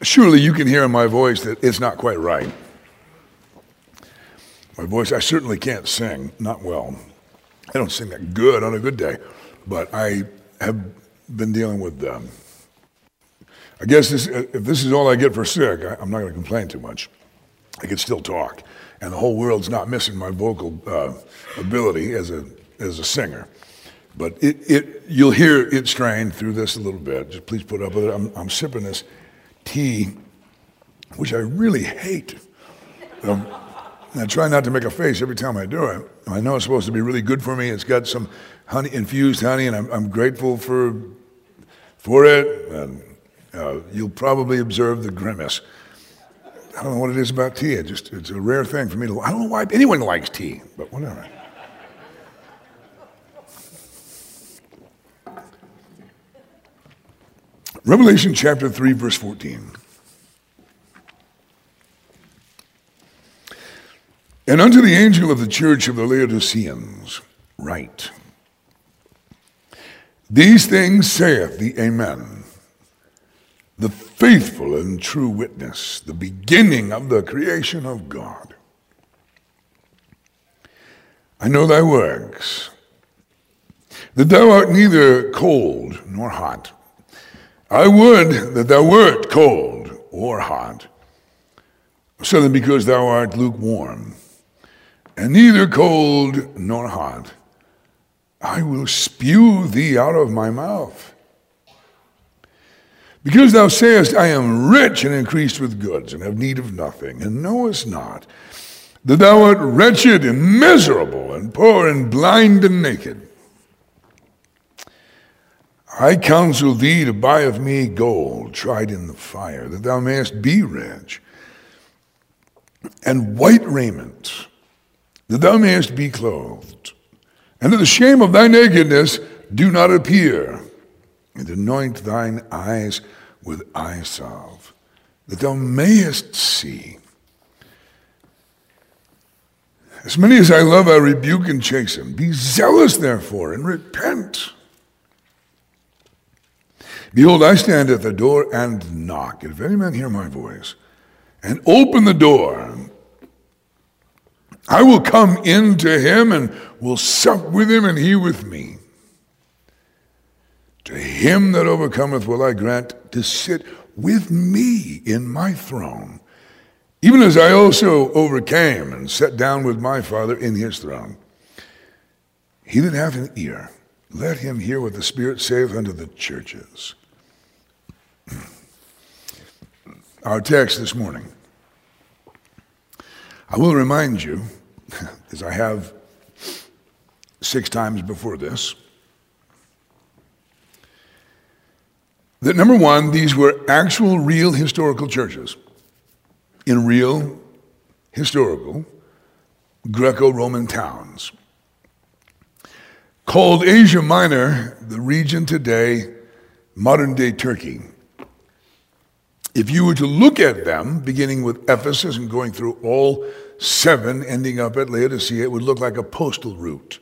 Surely you can hear in my voice that it's not quite right. My voice, I certainly can't sing, not well. I don't sing that good on a good day, but I have been dealing with them. I guess if this is all I get for sick, I'm not going to complain too much. I can still talk, and the whole world's not missing my vocal ability as a singer. But you'll hear it strained through this a little bit. Just please put up with it. I'm sipping this tea, which I really hate. I try not to make a face every time I do it. I know it's supposed to be really good for me. It's got some honey, infused honey, and I'm grateful for it. And you'll probably observe the grimace. I don't know what it is about tea. It's a rare thing for me to. I don't know why anyone likes tea, but whatever. Revelation chapter 3, verse 14. And unto the angel of the church of the Laodiceans write, These things saith the Amen, the faithful and true witness, the beginning of the creation of God. I know thy works, that thou art neither cold nor hot. I would that thou wert cold or hot. So then because thou art lukewarm, and neither cold nor hot, I will spew thee out of my mouth. Because thou sayest, I am rich and increased with goods, and have need of nothing, and knowest not that thou art wretched and miserable, and poor and blind and naked. I counsel thee to buy of me gold tried in the fire, that thou mayest be rich, and white raiment, that thou mayest be clothed, and that the shame of thy nakedness do not appear, and anoint thine eyes with eye salve, that thou mayest see. As many as I love, I rebuke and chasten. Be zealous, therefore, and repent. Behold, I stand at the door and knock. If any man hear my voice, and open the door, I will come in to him and will sup with him and he with me. To him that overcometh will I grant to sit with me in my throne, even as I also overcame and sat down with my Father in his throne. He that hath an ear, let him hear what the Spirit saith unto the churches. Our text this morning. I will remind you, as I have 6 times before this, that number one, these were actual, real historical churches in real, historical, Greco-Roman towns. Called Asia Minor, the region today, modern-day Turkey. If you were to look at them, beginning with Ephesus and going through all 7, ending up at Laodicea, it would look like a postal route.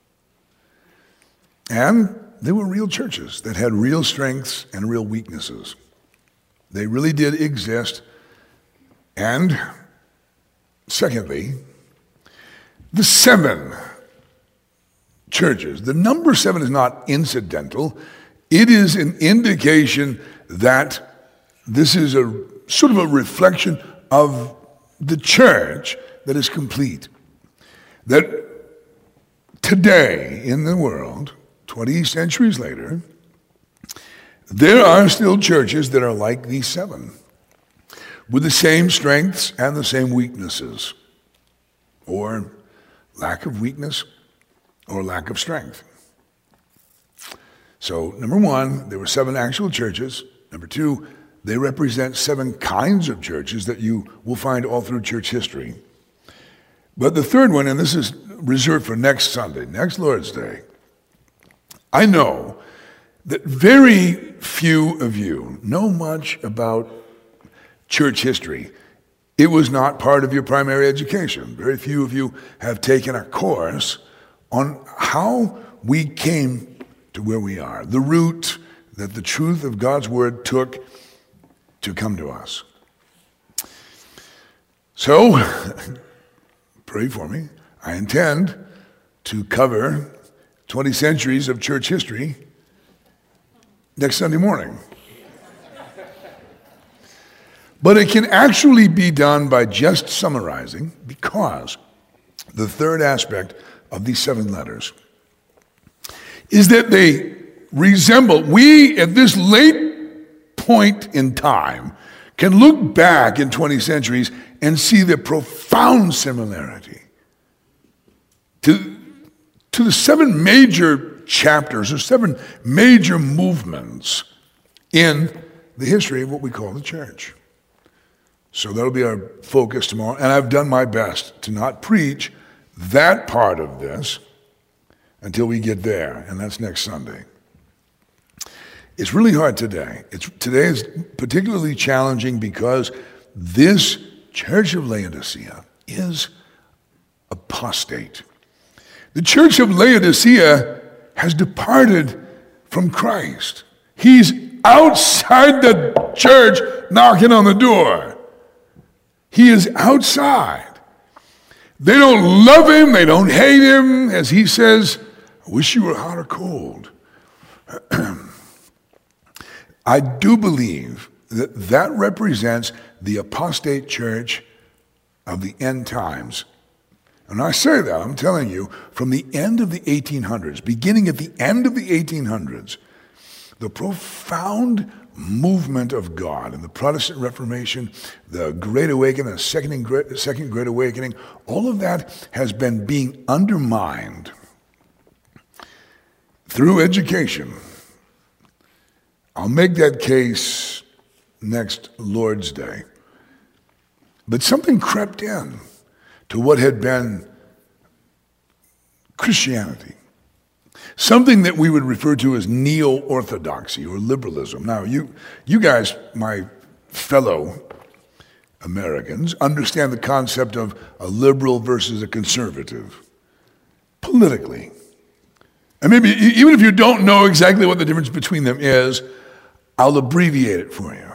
And they were real churches that had real strengths and real weaknesses. They really did exist. And secondly, the 7 churches. The number 7 is not incidental. It is an indication that this is a sort of a reflection of the church that is complete. That today in the world, 20 centuries later, there are still churches that are like these 7, with the same strengths and the same weaknesses, or lack of weakness or lack of strength. So, number 1, there were 7 actual churches. Number 2, they represent 7 kinds of churches that you will find all through church history. But the third one, and this is reserved for next Sunday, next Lord's Day, I know that very few of you know much about church history. It was not part of your primary education. Very few of you have taken a course on how we came to where we are, the route that the truth of God's word took to come to us. So, pray for me. I intend to cover 20 centuries of church history next Sunday morning. But it can actually be done by just summarizing, because the third aspect of these 7 letters is that they resemble, we at this late point in time can look back in 20 centuries and see the profound similarity to the 7 major chapters or 7 major movements in the history of what we call the church. So that'll be our focus tomorrow. And I've done my best to not preach that part of this until we get there, and that's next Sunday. It's really hard today. Today is particularly challenging because this church of Laodicea is apostate. The church of Laodicea has departed from Christ. He's outside the church knocking on the door. He is outside. They don't love him. They don't hate him. As he says, I wish you were hot or cold. I do believe that represents the apostate church of the end times. And I say that, I'm telling you, from the end of the 1800s, beginning at the end of the 1800s, the profound movement of God and the Protestant Reformation, the Great Awakening, the Second Great Awakening, all of that has been being undermined through education. I'll make that case next Lord's Day. But something crept in to what had been Christianity. Something that we would refer to as neo-orthodoxy or liberalism. Now, you guys, my fellow Americans, understand the concept of a liberal versus a conservative politically. And maybe even if you don't know exactly what the difference between them is, I'll abbreviate it for you.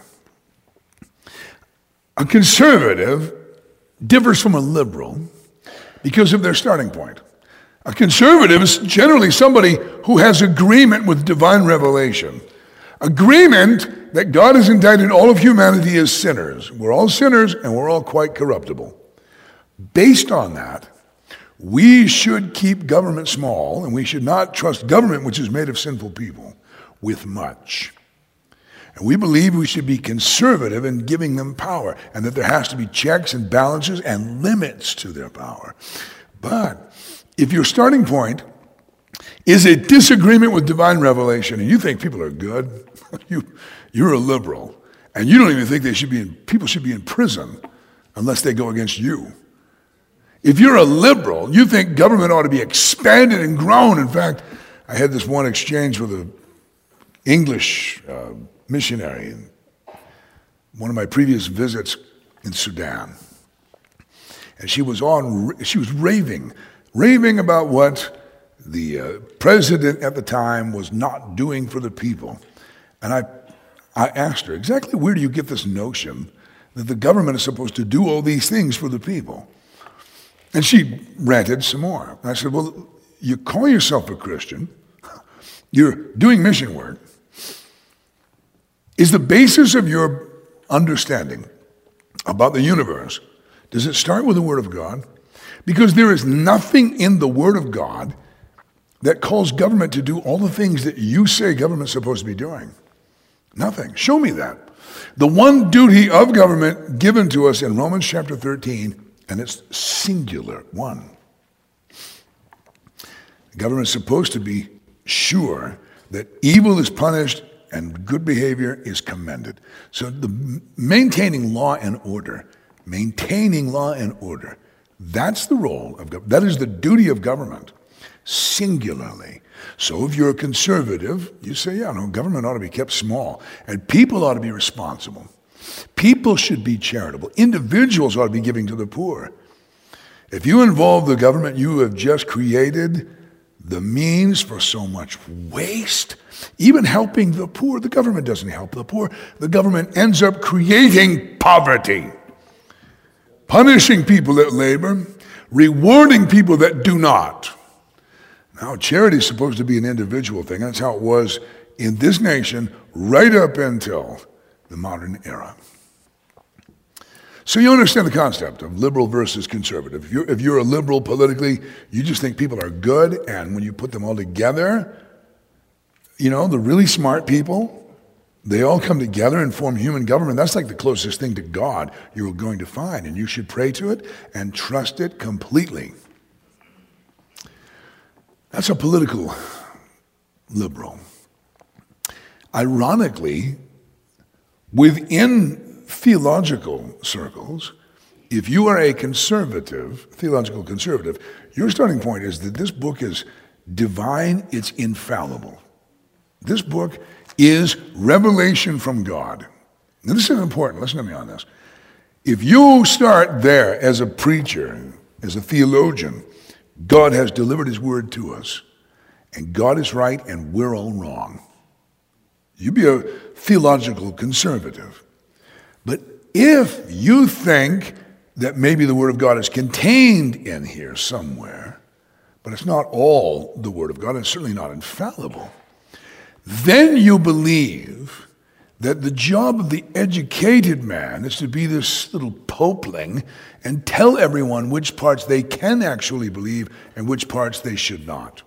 A conservative differs from a liberal because of their starting point. A conservative is generally somebody who has agreement with divine revelation. Agreement that God has indicted all of humanity as sinners. We're all sinners and we're all quite corruptible. Based on that, we should keep government small and we should not trust government, which is made of sinful people, with much. And we believe we should be conservative in giving them power and that there has to be checks and balances and limits to their power. But if your starting point is a disagreement with divine revelation and you think people are good, you're a liberal. And you don't even think people should be in prison unless they go against you. If you're a liberal, you think government ought to be expanded and grown. In fact, I had this one exchange with an English missionary in one of my previous visits in Sudan. And she was raving about what the president at the time was not doing for the people. And I asked her, exactly where do you get this notion that the government is supposed to do all these things for the people? And she ranted some more. And I said, well, you call yourself a Christian. You're doing mission work. Is the basis of your understanding about the universe, does it start with the Word of God? Because there is nothing in the Word of God that calls government to do all the things that you say government's supposed to be doing. Nothing. Show me that. The one duty of government given to us in Romans chapter 13, and it's singular, one. The government's supposed to be sure that evil is punished and good behavior is commended. So the maintaining law and order, that's the role of government. That is the duty of government, singularly. So if you're a conservative, you say, government ought to be kept small, and people ought to be responsible. People should be charitable. Individuals ought to be giving to the poor. If you involve the government, you have just created the means for so much waste. Even helping the poor, the government doesn't help the poor. The government ends up creating poverty, punishing people that labor, rewarding people that do not. Now, charity is supposed to be an individual thing. That's how it was in this nation right up until the modern era. So you understand the concept of liberal versus conservative. If you're a liberal politically, you just think people are good, and when you put them all together, you know, the really smart people, they all come together and form human government. That's like the closest thing to God you're going to find, and you should pray to it and trust it completely. That's a political liberal. Ironically, within theological circles, if you are a conservative, theological conservative, your starting point is that this book is divine, it's infallible. This book is revelation from God. Now, this is important. Listen to me on this. If you start there as a preacher, as a theologian, God has delivered his word to us, and God is right and we're all wrong. You be a theological conservative. But if you think that maybe the word of God is contained in here somewhere, but it's not all the word of God, it's certainly not infallible, then you believe that the job of the educated man is to be this little popeling and tell everyone which parts they can actually believe and which parts they should not.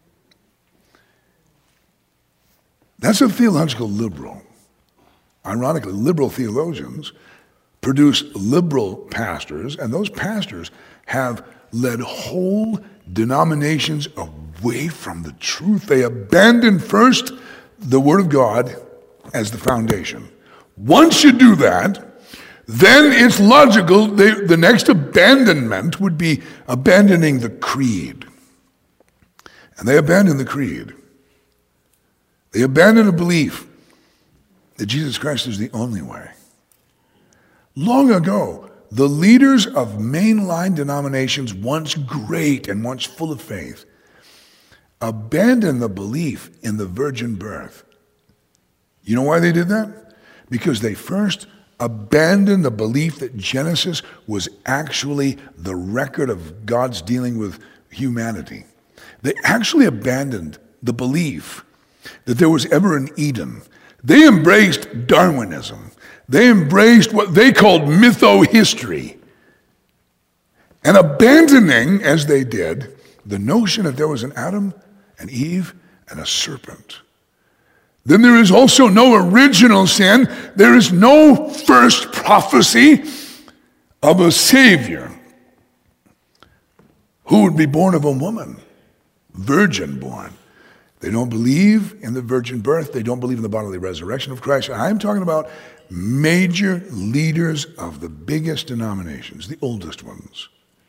That's a theological liberal. Ironically, liberal theologians produce liberal pastors, and those pastors have led whole denominations away from the truth. They abandon first the Word of God as the foundation. Once you do that, then it's logical, the next abandonment would be abandoning the creed. And they abandon the creed. They abandon a belief that Jesus Christ is the only way. Long ago, the leaders of mainline denominations, once great and once full of faith, abandoned the belief in the virgin birth. You know why they did that? Because they first abandoned the belief that Genesis was actually the record of God's dealing with humanity. They actually abandoned the belief that there was ever an Eden. They embraced Darwinism. They embraced what they called mytho-history. And abandoning, as they did, the notion that there was an Adam, an Eve, and a serpent. Then there is also no original sin. There is no first prophecy of a Savior who would be born of a woman, virgin born. They don't believe in the virgin birth. They don't believe in the bodily resurrection of Christ. I'm talking about major leaders of the biggest denominations, the oldest ones.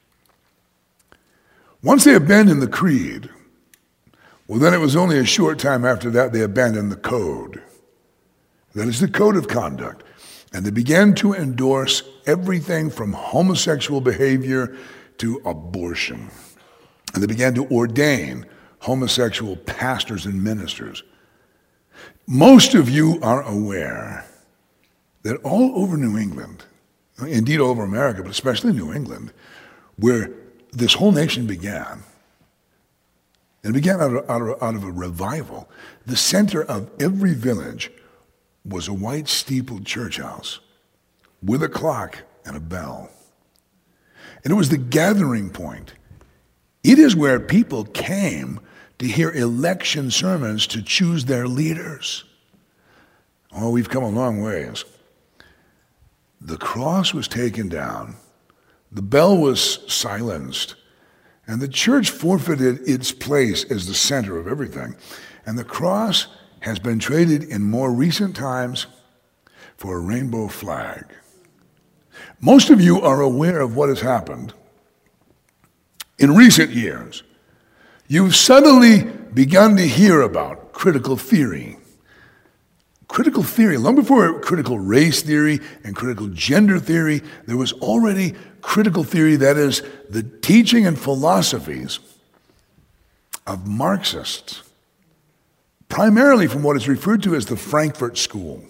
Once they abandoned the creed, well, then it was only a short time after that they abandoned the code. That is the code of conduct. And they began to endorse everything from homosexual behavior to abortion. And they began to ordain homosexual pastors and ministers. Most of you are aware that all over New England, indeed all over America, but especially New England, where this whole nation began, and it began out of a revival, the center of every village was a white steepled church house with a clock and a bell. And it was the gathering point. It is where people came to hear election sermons to choose their leaders. Oh, we've come a long ways. The cross was taken down, the bell was silenced, and the church forfeited its place as the center of everything. And the cross has been traded in more recent times for a rainbow flag. Most of you are aware of what has happened in recent years. You've suddenly begun to hear about critical theory. Critical theory, long before critical race theory and critical gender theory, there was already critical theory, that is, the teaching and philosophies of Marxists, primarily from what is referred to as the Frankfurt School.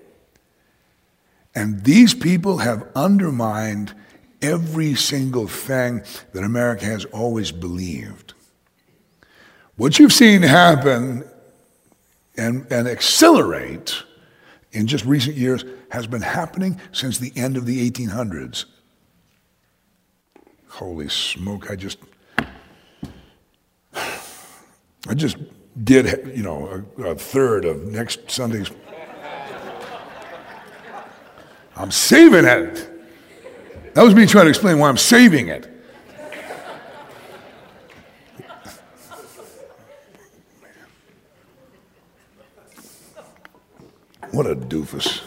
And these people have undermined every single thing that America has always believed. What you've seen happen and accelerate in just recent years has been happening since the end of the 1800s. Holy smoke, I just did, a third of next Sunday's. I'm saving it. That was me trying to explain why I'm saving it. What a doofus.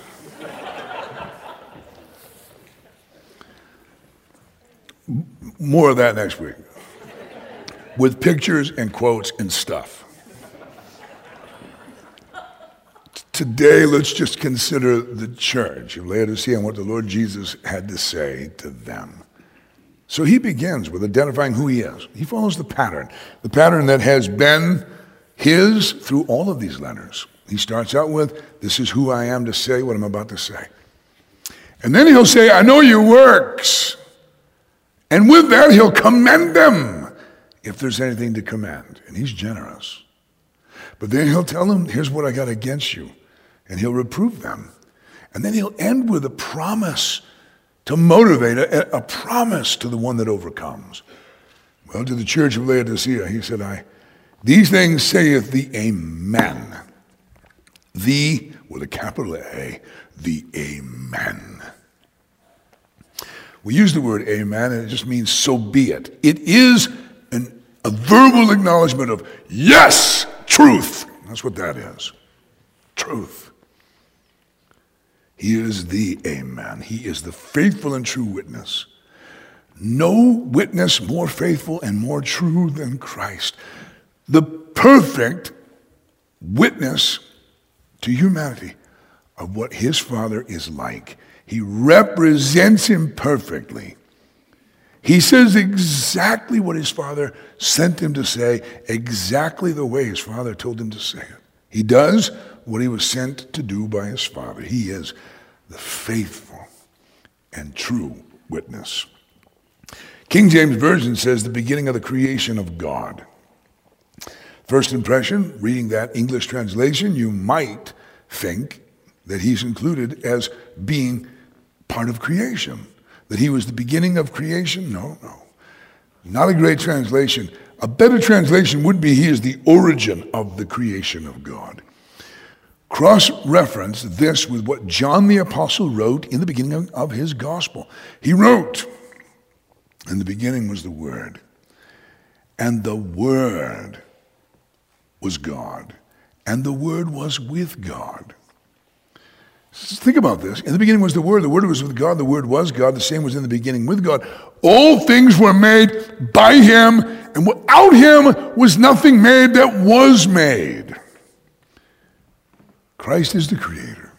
More of that next week. With pictures and quotes and stuff. Today, let's just consider the church of Laodicea and what the Lord Jesus had to say to them. So he begins with identifying who he is. He follows the pattern that has been his through all of these letters. He starts out with, this is who I am to say what I'm about to say. And then he'll say, I know your works. And with that, he'll commend them if there's anything to commend. And he's generous. But then he'll tell them, here's what I got against you. And he'll reprove them. And then he'll end with a promise to motivate, a promise to the one that overcomes. Well, to the church of Laodicea, he said, these things saith the Amen. The, with a capital A, the Amen. We use the word amen, and it just means so be it. It is a verbal acknowledgement of, yes, truth. That's what that is. Truth. He is the Amen. He is the faithful and true witness. No witness more faithful and more true than Christ. The perfect witness to humanity of what his Father is like. He represents him perfectly. He says exactly what his Father sent him to say, exactly the way his Father told him to say it. He does what he was sent to do by his Father. He is the faithful and true witness. King James Version says the beginning of the creation of God. First impression, reading that English translation, you might think that he's included as being part of creation, that he was the beginning of creation. No. Not a great translation. A better translation would be he is the origin of the creation of God. Cross-reference this with what John the Apostle wrote in the beginning of his gospel. He wrote, in the beginning was the Word, and the Word was God, and the Word was with God. Think about this. In the beginning was the Word was with God, the Word was God, the same was in the beginning with God. All things were made by him, and without him was nothing made that was made. Christ is the creator.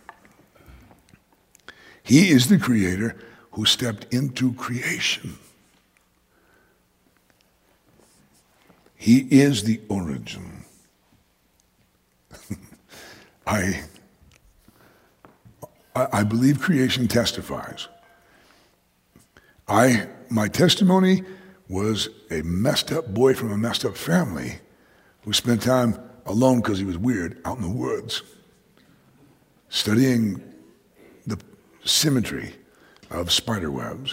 He is the creator who stepped into creation. He is the origin. I believe creation testifies. My testimony was a messed up boy from a messed up family who spent time alone because he was weird out in the woods, studying the symmetry of spider webs,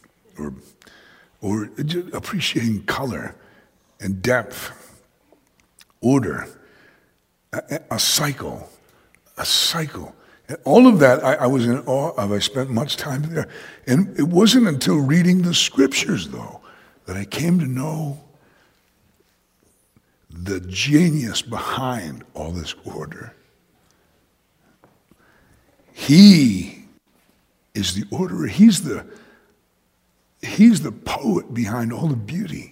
or just appreciating color and depth, order, a cycle. And all of that I was in awe of. I spent much time there. And it wasn't until reading the scriptures, though, that I came to know the genius behind all this order. He is the orderer. He's the poet behind all the beauty.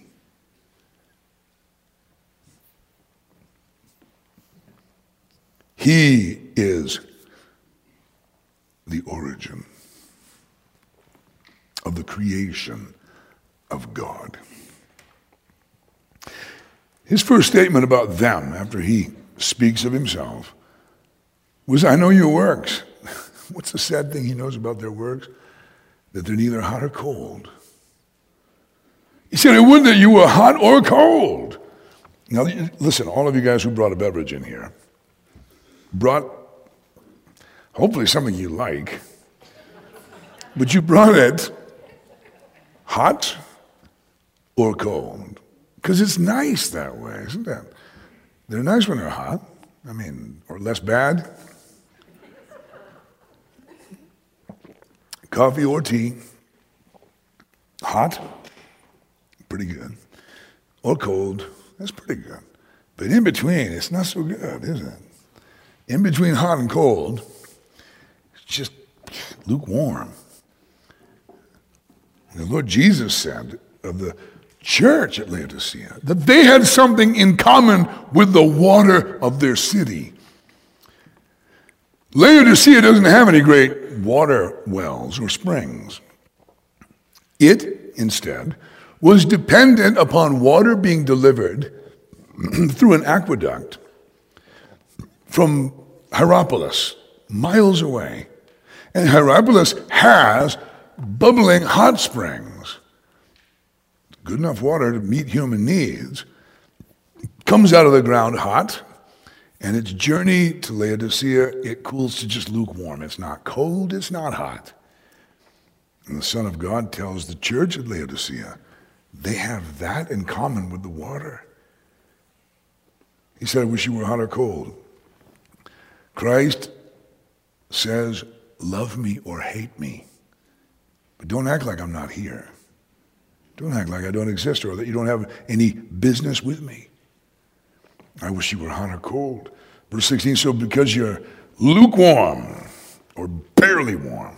He is the origin of the creation of God. His first statement about them, after he speaks of himself, was, I know your works. What's the sad thing he knows about their works? That they're neither hot or cold. He said, I would that you were hot or cold. Now, listen, all of you guys who brought a beverage in here, brought hopefully something you like, but you brought it hot or cold. Because it's nice that way, isn't it? They're nice when they're hot, or less bad. Coffee or tea, hot, pretty good. Or cold, that's pretty good. But in between, it's not so good, is it? In between hot and cold, it's just lukewarm. The Lord Jesus said of the church at Laodicea that they had something in common with the water of their city. Laodicea doesn't have any great water wells or springs. It, instead, was dependent upon water being delivered through an aqueduct from Hierapolis, miles away. And Hierapolis has bubbling hot springs. Good enough water to meet human needs. Comes out of the ground hot, and its journey to Laodicea, it cools to just lukewarm. It's not cold, it's not hot. And the Son of God tells the church at Laodicea, they have that in common with the water. He said, I wish you were hot or cold. Christ says, love me or hate me. But don't act like I'm not here. Don't act like I don't exist or that you don't have any business with me. I wish you were hot or cold. Verse 16, so because you're lukewarm or barely warm,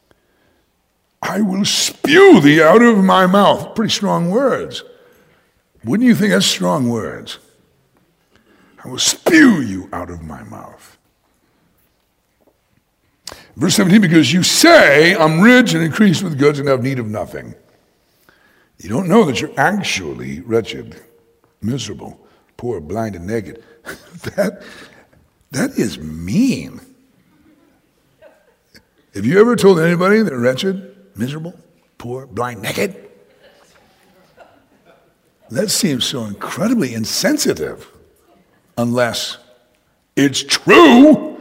I will spew thee out of my mouth. Pretty strong words. Wouldn't you think that's strong words? I will spew you out of my mouth. Verse 17, because you say, I'm rich and increased with goods and have need of nothing. You don't know that you're actually wretched, miserable, poor, blind, and naked. That is mean. Have you ever told anybody they're wretched, miserable, poor, blind, naked? That seems so incredibly insensitive, unless it's true.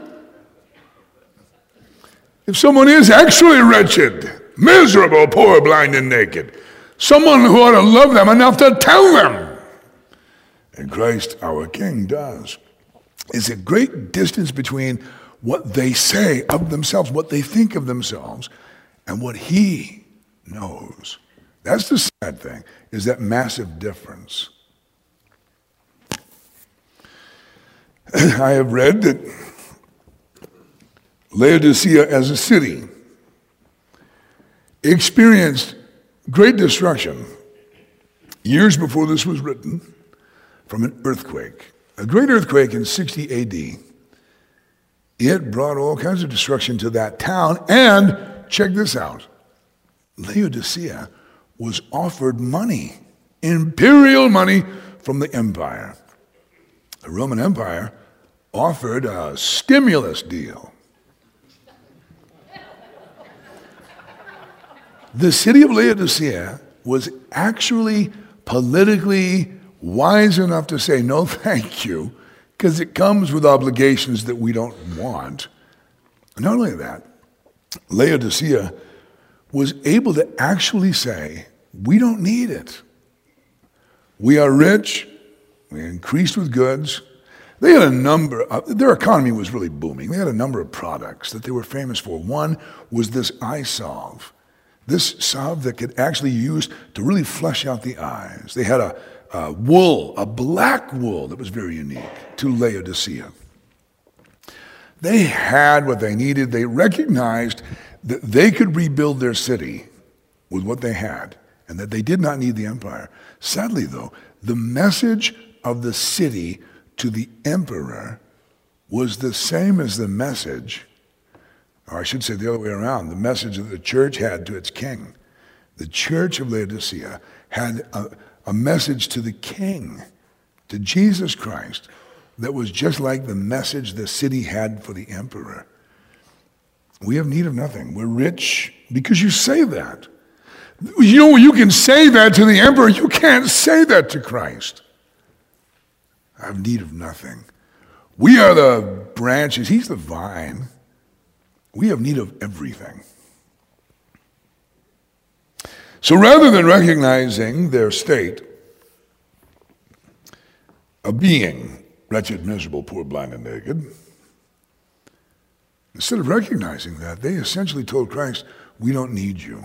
If someone is actually wretched, miserable, poor, blind, and naked, someone who ought to love them enough to tell them. And Christ, our King, does. It's a great distance between what they say of themselves, what they think of themselves, and what he knows. That's the sad thing, is that massive difference. I have read that Laodicea as a city experienced great destruction years before this was written from an earthquake. A great earthquake in 60 AD. It brought all kinds of destruction to that town, and check this out. Laodicea was offered money, imperial money from the empire. The Roman Empire offered a stimulus deal. The city of Laodicea was actually politically wise enough to say no thank you, because it comes with obligations that we don't want. Not only that, Laodicea was able to actually say, we don't need it. We are rich, we are increased with goods. They had their economy was really booming. They had a number of products that they were famous for. One was this eye salve. This salve that could actually be used to really flesh out the eyes. They had a wool, a black wool that was very unique to Laodicea. They had what they needed. They recognized that they could rebuild their city with what they had and that they did not need the empire. Sadly, though, the message of the city to the emperor was the same as the message, or I should say the other way around, the message that the church had to its king. The church of Laodicea had a message to the king to Jesus Christ that was just like the message the city had for the emperor. We have need of nothing. We're rich because you say that. You know, you can say that to the emperor. You can't say that to Christ. I have need of nothing. We are the branches. He's the vine. We have need of everything. So rather than recognizing their state of being wretched, miserable, poor, blind, and naked, instead of recognizing that, they essentially told Christ, we don't need you.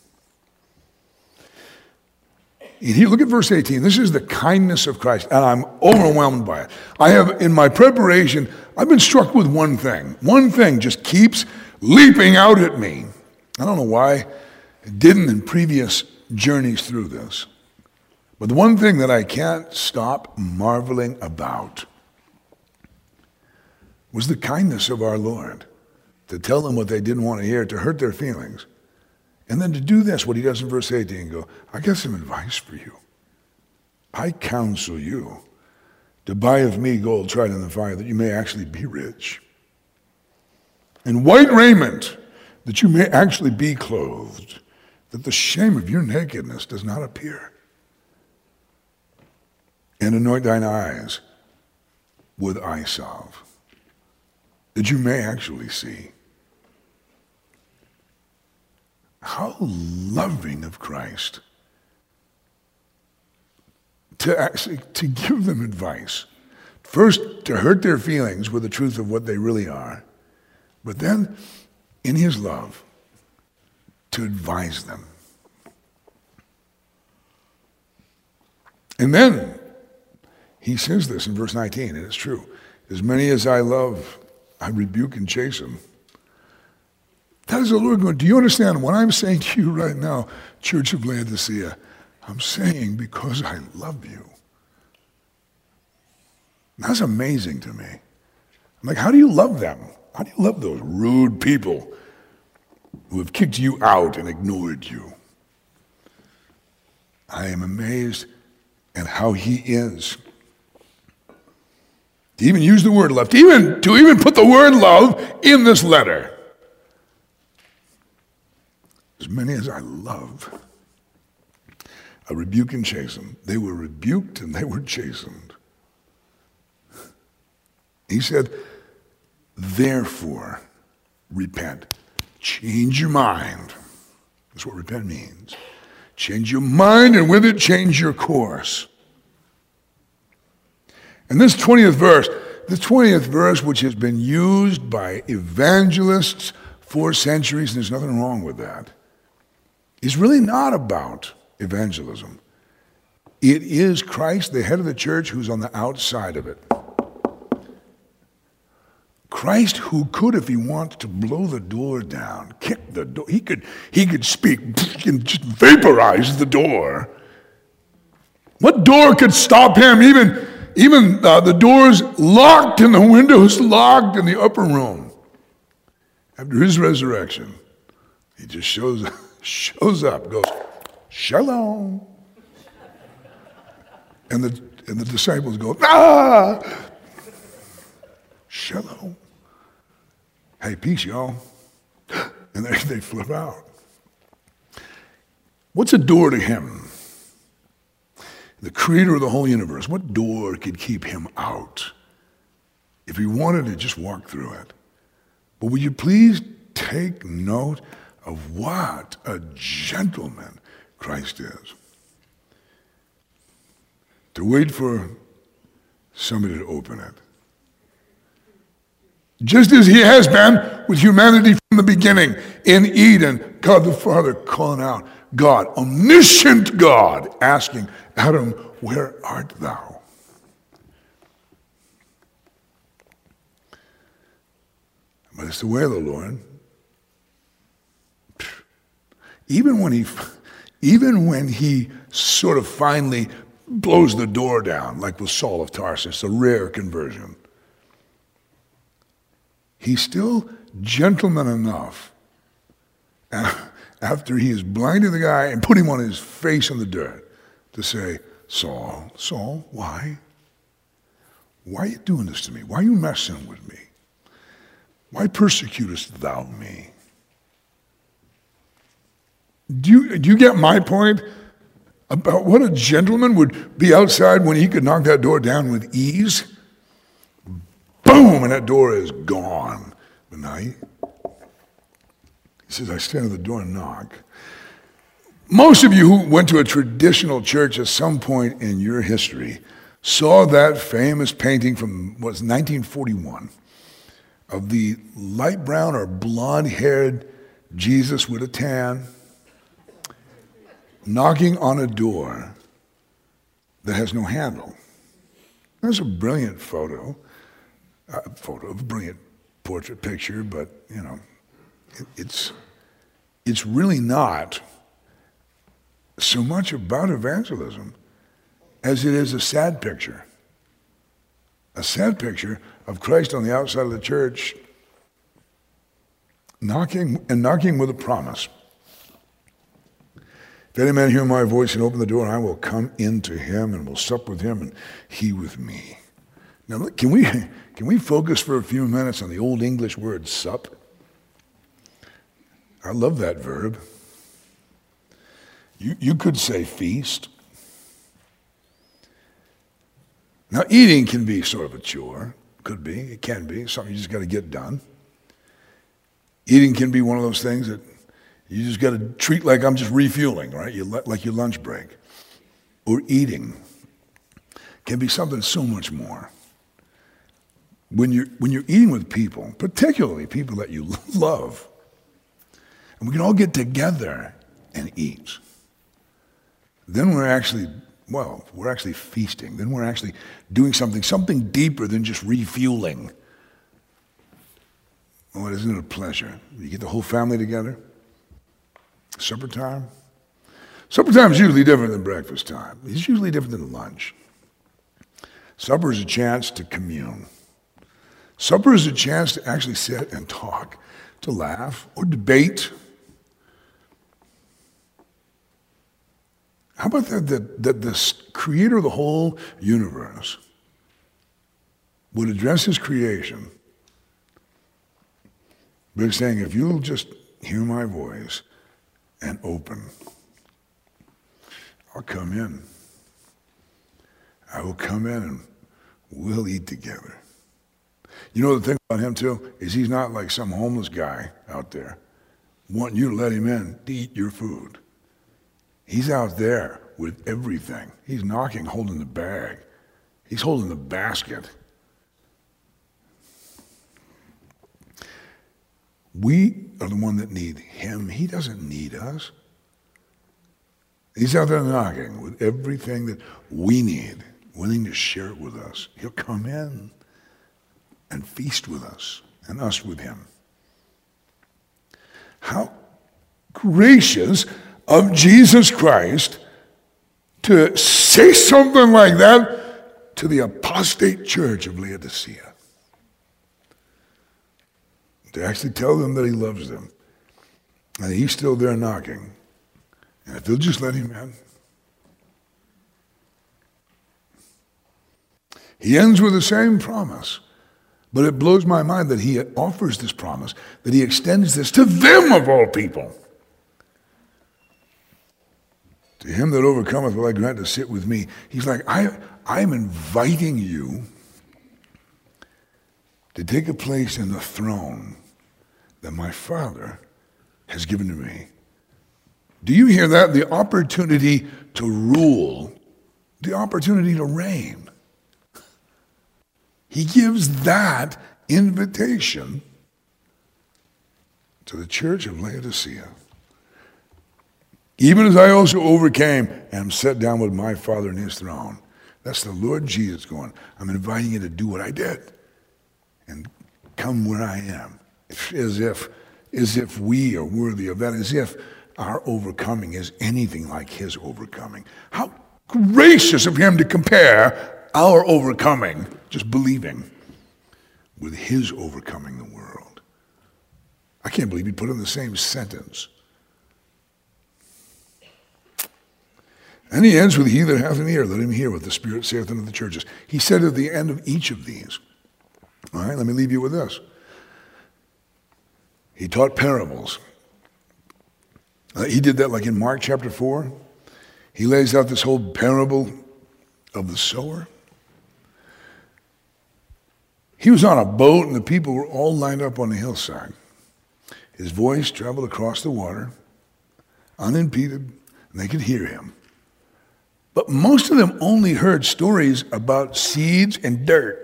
And here, look at verse 18. This is the kindness of Christ, and I'm overwhelmed by it. I have, in my preparation, I've been struck with one thing. One thing just keeps leaping out at me. I don't know why it didn't in previous journeys through this. But the one thing that I can't stop marveling about was the kindness of our Lord. To tell them what they didn't want to hear, to hurt their feelings. And then to do this, what he does in verse 18, go, I got some advice for you. I counsel you to buy of me gold tried in the fire, that you may actually be rich. And white raiment, that you may actually be clothed, that the shame of your nakedness does not appear. And anoint thine eyes with eye salve, that you may actually see. How loving of Christ to give them advice. First, to hurt their feelings with the truth of what they really are, but then, in his love, to advise them. And then, he says this in verse 19, and it's true. As many as I love, I rebuke and chasten. That is the Lord going, do you understand what I'm saying to you right now, Church of Laodicea? I'm saying because I love you. That's amazing to me. I'm like, how do you love them? How do you love those rude people who have kicked you out and ignored you? I am amazed at how he is. To even use the word love, to even put the word love in this letter. As many as I love, I rebuke and chasten. They were rebuked and they were chastened. He said, therefore, repent. Change your mind. That's what repent means. Change your mind, and with it, change your course. And this 20th verse, which has been used by evangelists for centuries, and there's nothing wrong with that, is really not about evangelism. It is Christ, the head of the church, who's on the outside of it. Christ, who could, if he wanted to, blow the door down, kick the door. He could speak and just vaporize the door. What door could stop him? Even the doors locked and the windows locked in the upper room. After his resurrection, he just shows up, goes, shalom. And the disciples go, shalom. Hey, peace, y'all. And they flip out. What's a door to him? The creator of the whole universe. What door could keep him out? If he wanted to, just walk through it. But would you please take note of what a gentleman Christ is? To wait for somebody to open it. Just as he has been with humanity from the beginning. In Eden, God the Father calling out, God, omniscient God, asking, Adam, where art thou? But it's the way of the Lord. Even when he sort of finally blows the door down, like with Saul of Tarsus, a rare conversion, he's still gentleman enough after he has blinded the guy and put him on his face in the dirt to say, Saul, Saul, why why are you doing this to me? Why are you messing with me? Why persecutest thou me? Do you get my point about what a gentleman would be outside when he could knock that door down with ease? Boom, and that door is gone. But now he says, I stand at the door and knock. Most of you who went to a traditional church at some point in your history saw that famous painting from, 1941, of the light brown or blonde-haired Jesus with a tan knocking on a door that has no handle. That's a brilliant photo of a brilliant portrait picture, but, it's really not so much about evangelism as it is a sad picture. A sad picture of Christ on the outside of the church knocking with a promise. If any man hear my voice and open the door, I will come into him and will sup with him and he with me. Now, look, can we focus for a few minutes on the old English word sup? I love that verb. You could say feast. Now, eating can be sort of a chore. Could be. It can be. Something you just got to get done. Eating can be one of those things that you just got to treat like I'm just refueling, right? Like your lunch break. Or eating can be something so much more. When you're eating with people, particularly people that you love, and we can all get together and eat, then we're actually feasting. Then we're actually doing something deeper than just refueling. Oh, isn't it a pleasure? You get the whole family together. Supper time. Supper time is usually different than breakfast time. It's usually different than lunch. Supper is a chance to commune. Supper is a chance to actually sit and talk, to laugh or debate. How about that the creator of the whole universe would address his creation by saying, if you'll just hear my voice and open, I'll come in. I will come in and we'll eat together. You know the thing about him too is he's not like some homeless guy out there wanting you to let him in to eat your food. He's out there with everything. He's knocking, holding the bag. He's holding the basket. We are the one that need him. He doesn't need us. He's out there knocking with everything that we need, willing to share it with us. He'll come in and feast with us, and us with him. How gracious of Jesus Christ to say something like that to the apostate church of Laodicea. To actually tell them that he loves them, and he's still there knocking. And if they'll just let him in. He ends with the same promise. But it blows my mind that he offers this promise, that he extends this to them of all people. To him that overcometh will I grant to sit with me. He's like, I'm inviting you to take a place in the throne that my Father has given to me. Do you hear that? The opportunity to rule, the opportunity to reign. He gives that invitation to the church of Laodicea. Even as I also overcame and am set down with my Father in his throne. That's the Lord Jesus going, I'm inviting you to do what I did and come where I am. As if we are worthy of that, as if our overcoming is anything like his overcoming. How gracious of him to compare our overcoming, just believing, with his overcoming the world. I can't believe he put in the same sentence. And he ends with, he that hath an ear, let him hear what the Spirit saith unto the churches. He said at the end of each of these, all right, let me leave you with this. He taught parables. He did that like in Mark chapter 4. He lays out this whole parable of the sower. He was on a boat and the people were all lined up on the hillside. His voice traveled across the water, unimpeded, and they could hear him. But most of them only heard stories about seeds and dirt.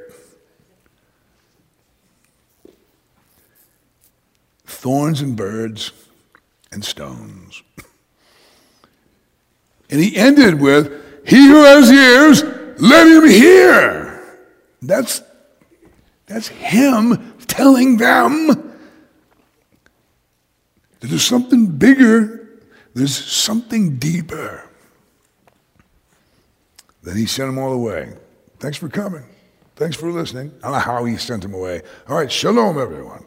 Thorns and birds and stones. And he ended with, he who has ears, let him hear. That's him telling them that there's something bigger, there's something deeper. Then he sent them all away. Thanks for coming. Thanks for listening. I don't know how he sent them away. All right, shalom, everyone.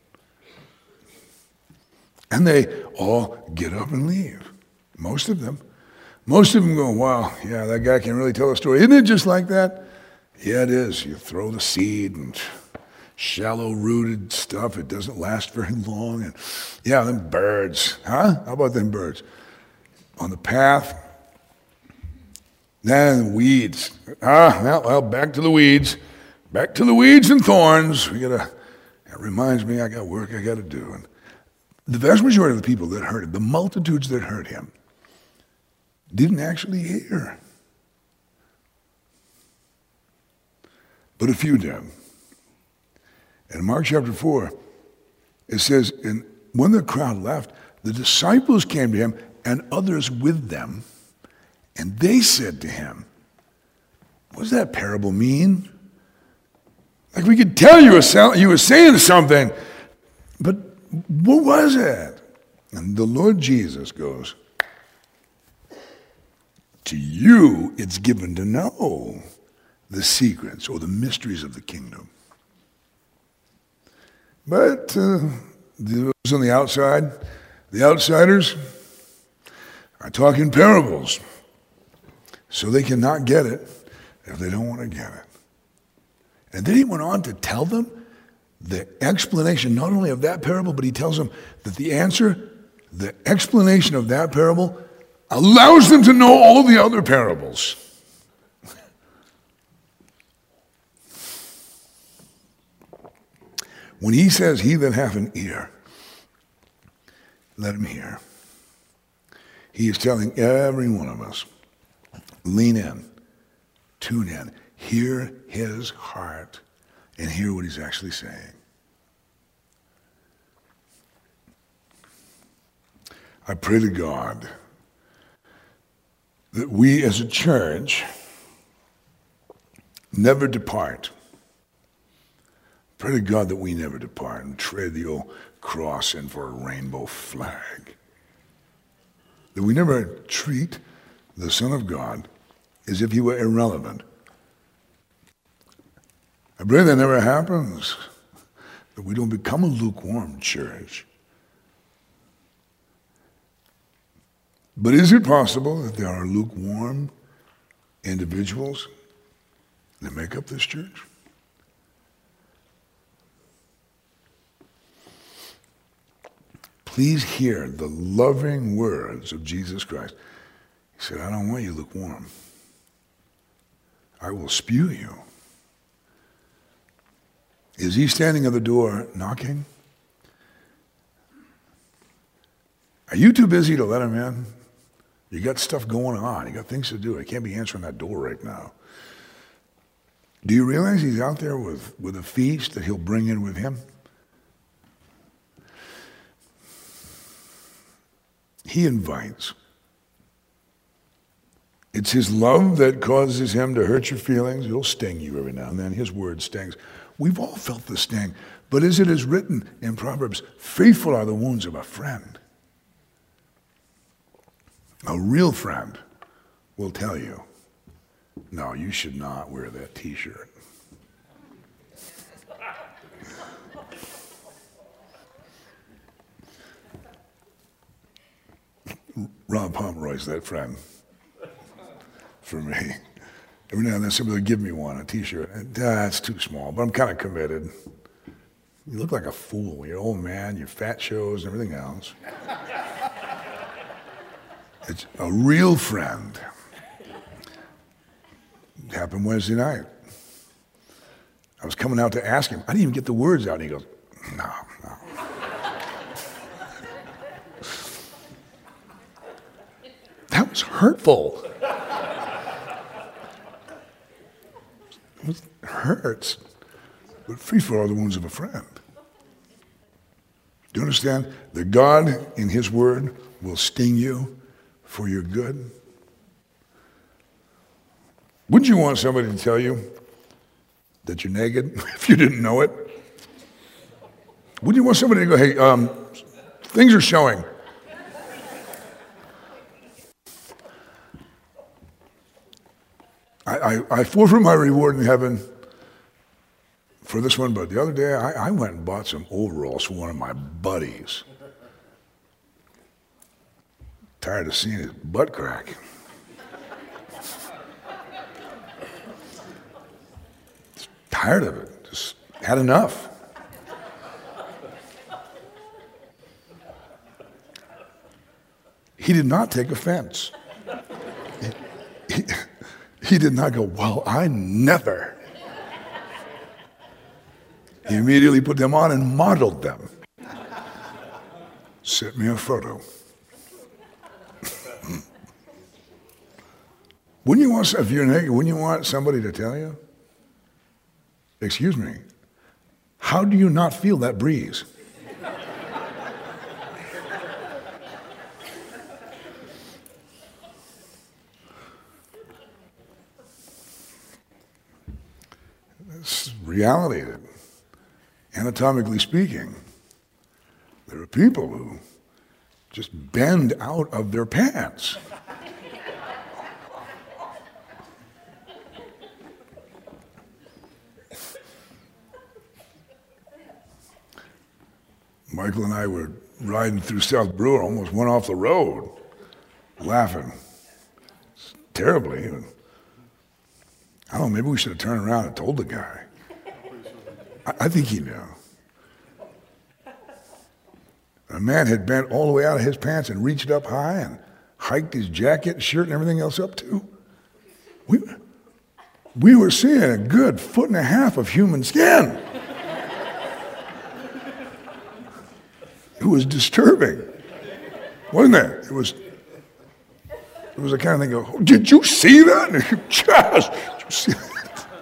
And they all get up and leave. Most of them. Most of them go, wow, yeah, that guy can really tell a story. Isn't it just like that? Yeah, it is. You throw the seed and shallow-rooted stuff. It doesn't last very long. And yeah, them birds. Huh? How about them birds? On the path. Then weeds. Well, back to the weeds. Back to the weeds and thorns. That reminds me, I got work I got to do. And the vast majority of the people that heard him, the multitudes that heard him, didn't actually hear. But a few did. In Mark chapter 4, it says, and when the crowd left, the disciples came to him and others with them, and they said to him, what does that parable mean? Like we could tell you were saying something, but what was it? And the Lord Jesus goes, to you it's given to know the secrets or the mysteries of the kingdom. But those on the outside, the outsiders, are talking parables. So they cannot get it if they don't want to get it. And then he went on to tell them the explanation, not only of that parable, but he tells them that the explanation of that parable allows them to know all the other parables. When he says, he that hath an ear, let him hear. He is telling every one of us, lean in, tune in, hear his heart, and hear what he's actually saying. I pray to God that we as a church never depart. Pray to God that we never depart and trade the old cross in for a rainbow flag. That we never treat the Son of God as if he were irrelevant. I pray that never happens, that we don't become a lukewarm church. But is it possible that there are lukewarm individuals that make up this church? Please hear the loving words of Jesus Christ. He said, I don't want you lukewarm. I will spew you. Is he standing at the door knocking? Are you too busy to let him in? You got stuff going on. You got things to do. I can't be answering that door right now. Do you realize he's out there with a feast that he'll bring in with him? He invites. It's his love that causes him to hurt your feelings. He'll sting you every now and then. His word stings. We've all felt the sting. But as it is written in Proverbs, faithful are the wounds of a friend. A real friend will tell you, no, you should not wear that t-shirt. Rob Pomeroy's that friend. for me. Every now and then somebody will give me one, a t-shirt. It's too small, but I'm kind of committed. You look like a fool. You're an old man, your fat shows and everything else. It's a real friend. It happened Wednesday night. I was coming out to ask him. I didn't even get the words out. And he goes, no. That was hurtful. It hurts. But free for all the wounds of a friend. Do you understand that God in his word will sting you for your good? Wouldn't you want somebody to tell you that you're naked if you didn't know it? Wouldn't you want somebody to go, hey, things are showing. I forfeit my reward in heaven for this one, but the other day I went and bought some overalls for one of my buddies. Tired of seeing his butt crack. Tired of it. Just had enough. He did not take offense. He did not go, well, I never. He immediately put them on and modeled them. Sent me a photo. Wouldn't you want, if you're naked, wouldn't you want somebody to tell you? Excuse me, how do you not feel that breeze? It's reality. Anatomically speaking, there are people who just bend out of their pants. Michael and I were riding through South Brewer, almost went off the road, laughing terribly. I don't know, maybe we should have turned around and told the guy. I think he knew. A man had bent all the way out of his pants and reached up high and hiked his jacket, shirt, and everything else up too. We were seeing a good 1.5 feet of human skin. It was disturbing, wasn't it? It was the kind of thing of, oh, did you see that? Did you see that?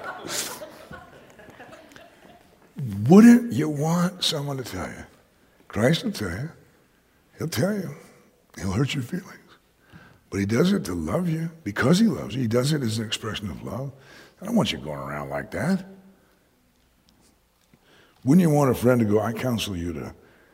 Wouldn't you want someone to tell you? Christ will tell you. He'll tell you. He'll hurt your feelings. But he does it to love you because he loves you. He does it as an expression of love. I don't want you going around like that. Wouldn't you want a friend to go, I counsel you to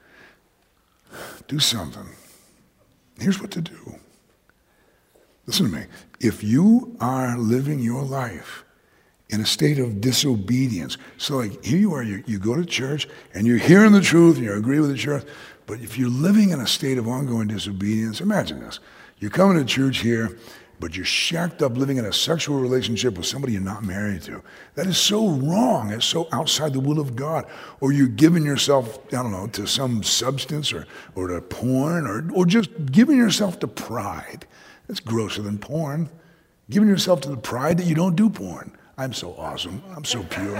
do something. Here's what to do. Listen to me. If you are living your life in a state of disobedience, so like here you are, you go to church and you're hearing the truth and you agree with the church, but if you're living in a state of ongoing disobedience, imagine this. You're coming to church here, but you're shacked up living in a sexual relationship with somebody you're not married to. That is so wrong. It's so outside the will of God. Or you're giving yourself, I don't know, to some substance or to porn or just giving yourself to pride. That's grosser than porn. Giving yourself to the pride that you don't do porn. I'm so awesome. I'm so pure.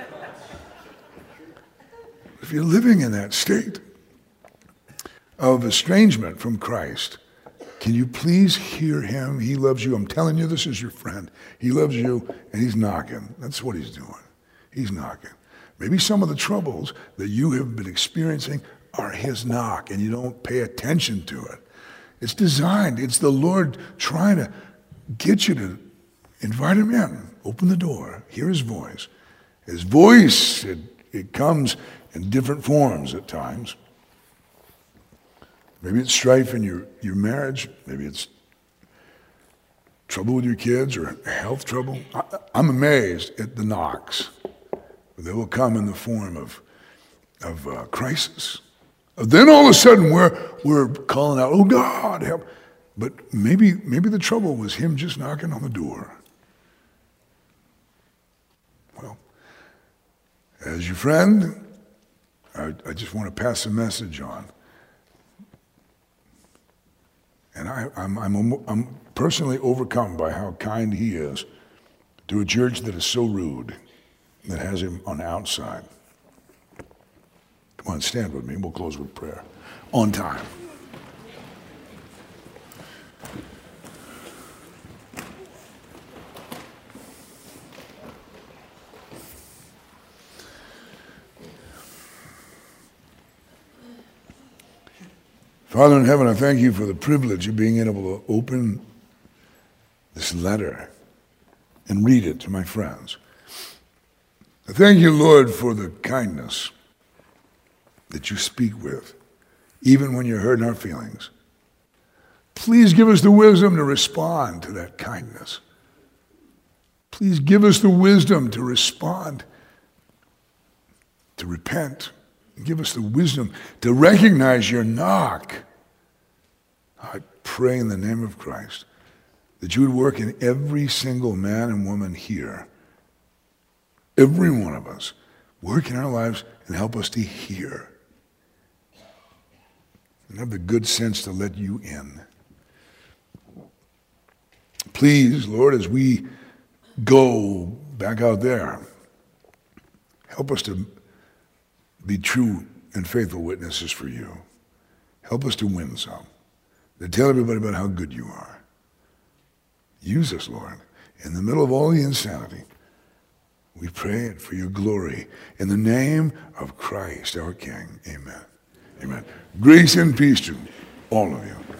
If you're living in that state of estrangement from Christ, can you please hear him? He loves you. I'm telling you, this is your friend. He loves you, and he's knocking. That's what he's doing. He's knocking. Maybe some of the troubles that you have been experiencing are his knock, and you don't pay attention to it. It's designed. It's the Lord trying to get you to invite him in. Open the door. Hear his voice. His voice, it comes in different forms at times. Maybe it's strife in your marriage. Maybe it's trouble with your kids or health trouble. I'm amazed at the knocks. They will come in the form of crisis. Then all of a sudden we're calling out, oh God, help. But maybe the trouble was him just knocking on the door. Well, as your friend, I just want to pass a message on. And I'm personally overcome by how kind he is to a church that is so rude, that has him on the outside. Come on, stand with me. We'll close with prayer. On time. Father in heaven, I thank you for the privilege of being able to open this letter and read it to my friends. I thank you, Lord, for the kindness that you speak with, even when you're hurting our feelings. Please give us the wisdom to respond to that kindness. Please give us the wisdom to respond, to repent. Give us the wisdom to recognize your knock. I pray in the name of Christ that you would work in every single man and woman here, every one of us, work in our lives and help us to hear and have the good sense to let you in. Please, Lord, as we go back out there, help us to be true and faithful witnesses for you. Help us to win some, to tell everybody about how good you are. Use us, Lord, in the middle of all the insanity. We pray it for your glory. In the name of Christ, our King. Amen. Amen. Grace and peace to all of you.